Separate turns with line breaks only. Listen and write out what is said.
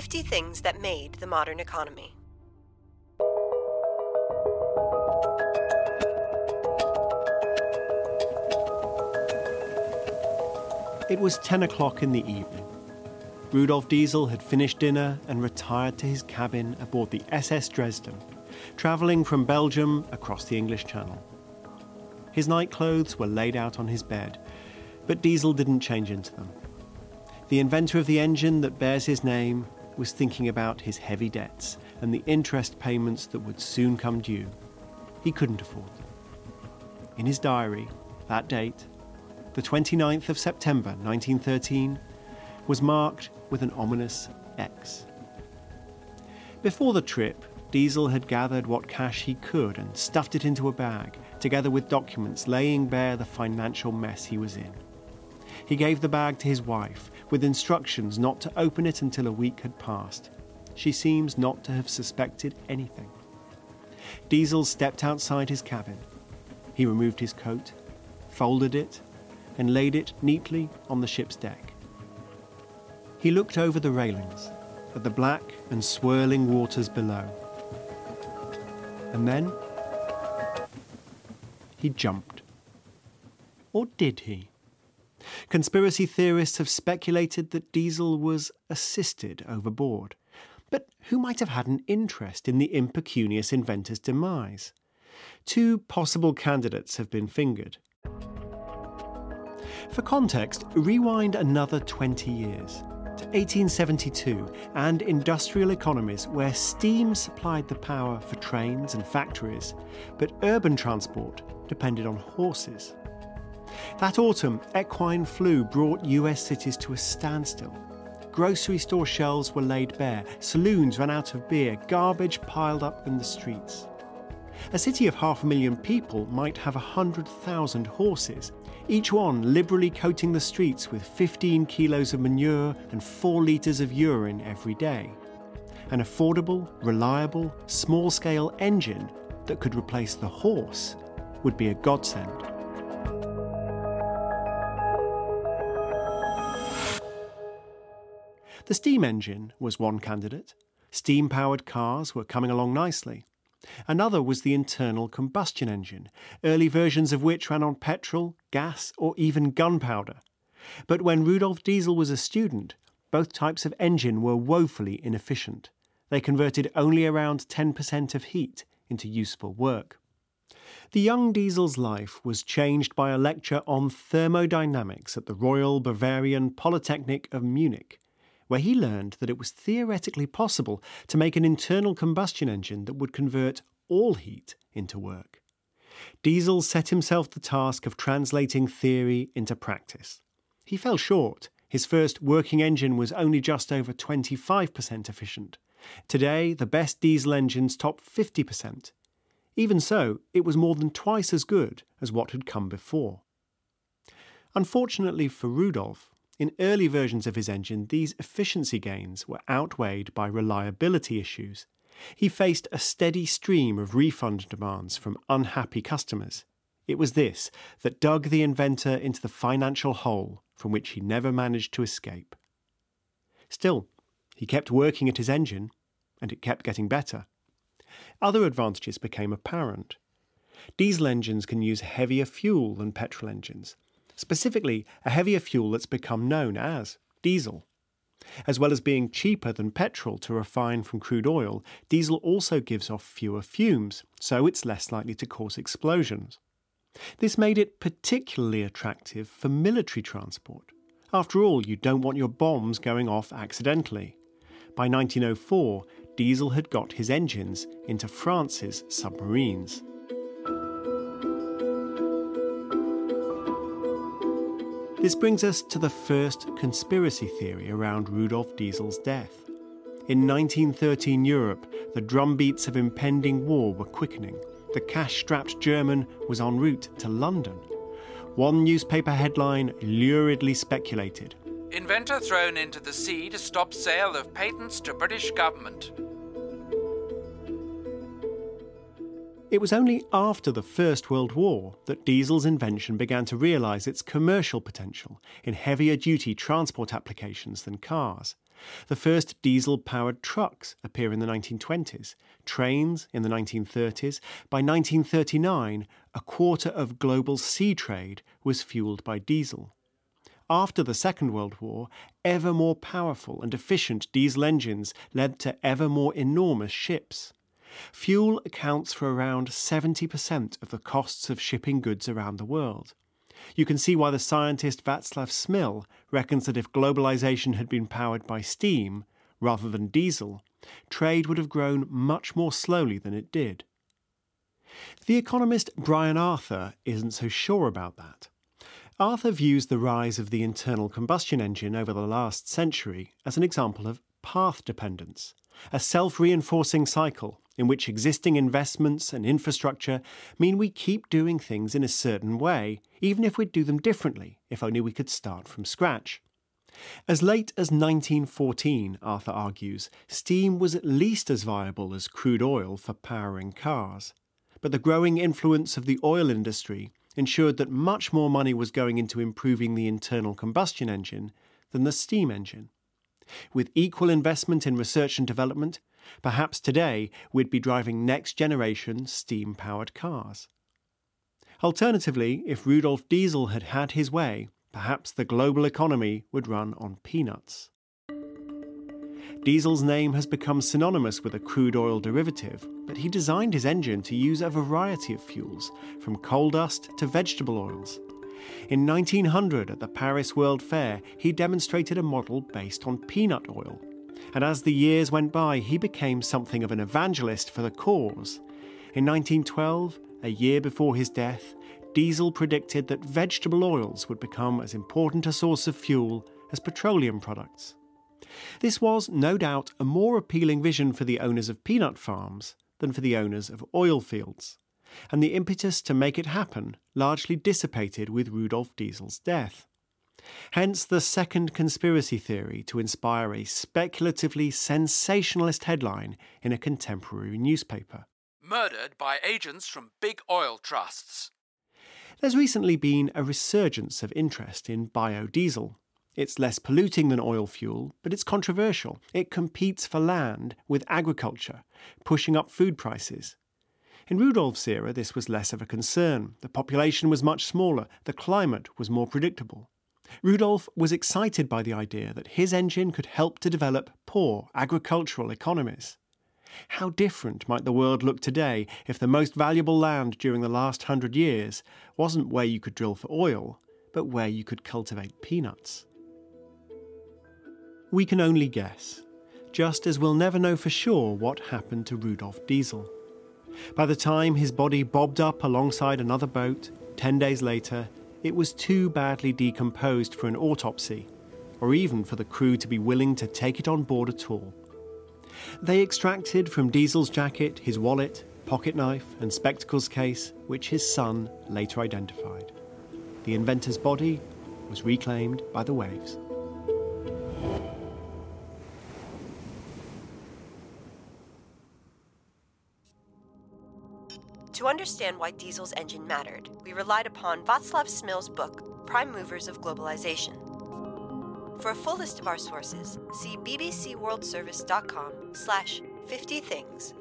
50 things that made the modern economy.
It was 10 o'clock in the evening. Rudolf Diesel had finished dinner and retired to his cabin aboard the SS Dresden, travelling from Belgium across the English Channel. His nightclothes were laid out on his bed, but Diesel didn't change into them. The inventor of the engine that bears his name was thinking about his heavy debts and the interest payments that would soon come due. He couldn't afford them. In his diary, that date, the 29th of September 1913, was marked with an ominous X. Before the trip, Diesel had gathered what cash he could and stuffed it into a bag, together with documents laying bare the financial mess he was in. He gave the bag to his wife, with instructions not to open it until a week had passed. She seems not to have suspected anything. Diesel stepped outside his cabin. He removed his coat, folded it, and laid it neatly on the ship's deck. He looked over the railings, at the black and swirling waters below. And then he jumped. Or did he? Conspiracy theorists have speculated that Diesel was assisted overboard. But who might have had an interest in the impecunious inventor's demise? Two possible candidates have been fingered. For context, rewind another 20 years, to 1872 and industrial economies where steam supplied the power for trains and factories, but urban transport depended on horses. That autumn, equine flu brought US cities to a standstill. Grocery store shelves were laid bare, saloons ran out of beer, garbage piled up in the streets. A city of 500,000 people might have 100,000 horses, each one liberally coating the streets with 15 kilos of manure and 4 litres of urine every day. An affordable, reliable, small-scale engine that could replace the horse would be a godsend. The steam engine was one candidate. Steam-powered cars were coming along nicely. Another was the internal combustion engine, early versions of which ran on petrol, gas, or even gunpowder. But when Rudolf Diesel was a student, both types of engine were woefully inefficient. They converted only around 10% of heat into useful work. The young Diesel's life was changed by a lecture on thermodynamics at the Royal Bavarian Polytechnic of Munich, where he learned that it was theoretically possible to make an internal combustion engine that would convert all heat into work. Diesel set himself the task of translating theory into practice. He fell short. His first working engine was only just over 25% efficient. Today, the best diesel engines top 50%. Even so, it was more than twice as good as what had come before. Unfortunately for Rudolf, in early versions of his engine, these efficiency gains were outweighed by reliability issues. He faced a steady stream of refund demands from unhappy customers. It was this that dug the inventor into the financial hole from which he never managed to escape. Still, he kept working at his engine, and it kept getting better. Other advantages became apparent. Diesel engines can use heavier fuel than petrol engines. Specifically, a heavier fuel that's become known as diesel. As well as being cheaper than petrol to refine from crude oil, diesel also gives off fewer fumes, so it's less likely to cause explosions. This made it particularly attractive for military transport. After all, you don't want your bombs going off accidentally. By 1904, Diesel had got his engines into France's submarines. This brings us to the first conspiracy theory around Rudolf Diesel's death. In 1913 Europe, the drumbeats of impending war were quickening. The cash-strapped German was en route to London. One newspaper headline luridly speculated,
"Inventor thrown into the sea to stop sale of patents to British government."
It was only after the First World War that Diesel's invention began to realise its commercial potential in heavier-duty transport applications than cars. The first diesel-powered trucks appear in the 1920s, trains in the 1930s. By 1939, a quarter of global sea trade was fuelled by diesel. After the Second World War, ever more powerful and efficient diesel engines led to ever more enormous ships. Fuel accounts for around 70% of the costs of shipping goods around the world. You can see why the scientist Václav Smil reckons that if globalization had been powered by steam rather than diesel, trade would have grown much more slowly than it did. The economist Brian Arthur isn't so sure about that. Arthur views the rise of the internal combustion engine over the last century as an example of path dependence, a self-reinforcing cycle in which existing investments and infrastructure mean we keep doing things in a certain way, even if we'd do them differently, if only we could start from scratch. As late as 1914, Arthur argues, steam was at least as viable as crude oil for powering cars. But the growing influence of the oil industry ensured that much more money was going into improving the internal combustion engine than the steam engine. With equal investment in research and development, perhaps today we'd be driving next-generation steam-powered cars. Alternatively, if Rudolf Diesel had had his way, perhaps the global economy would run on peanuts. Diesel's name has become synonymous with a crude oil derivative, but he designed his engine to use a variety of fuels, from coal dust to vegetable oils. In 1900, at the Paris World Fair, he demonstrated a model based on peanut oil. And as the years went by, he became something of an evangelist for the cause. In 1912, a year before his death, Diesel predicted that vegetable oils would become as important a source of fuel as petroleum products. This was, no doubt, a more appealing vision for the owners of peanut farms than for the owners of oil fields, and the impetus to make it happen largely dissipated with Rudolf Diesel's death. Hence the second conspiracy theory to inspire a speculatively sensationalist headline in a contemporary newspaper.
Murdered by agents from big oil trusts.
There's recently been a resurgence of interest in biodiesel. It's less polluting than oil fuel, but it's controversial. It competes for land with agriculture, pushing up food prices. In Rudolf's era, this was less of a concern. The population was much smaller. The climate was more predictable. Rudolf was excited by the idea that his engine could help to develop poor agricultural economies. How different might the world look today if the most valuable land during the last 100 years wasn't where you could drill for oil, but where you could cultivate peanuts? We can only guess, just as we'll never know for sure what happened to Rudolf Diesel. By the time his body bobbed up alongside another boat, 10 days later, it was too badly decomposed for an autopsy, or even for the crew to be willing to take it on board at all. They extracted from Diesel's jacket his wallet, pocket knife, and spectacles case, which his son later identified. The inventor's body was reclaimed by the waves.
To understand why Diesel's engine mattered, we relied upon Václav Smil's book, Prime Movers of Globalization. For a full list of our sources, see bbcworldservice.com/50things.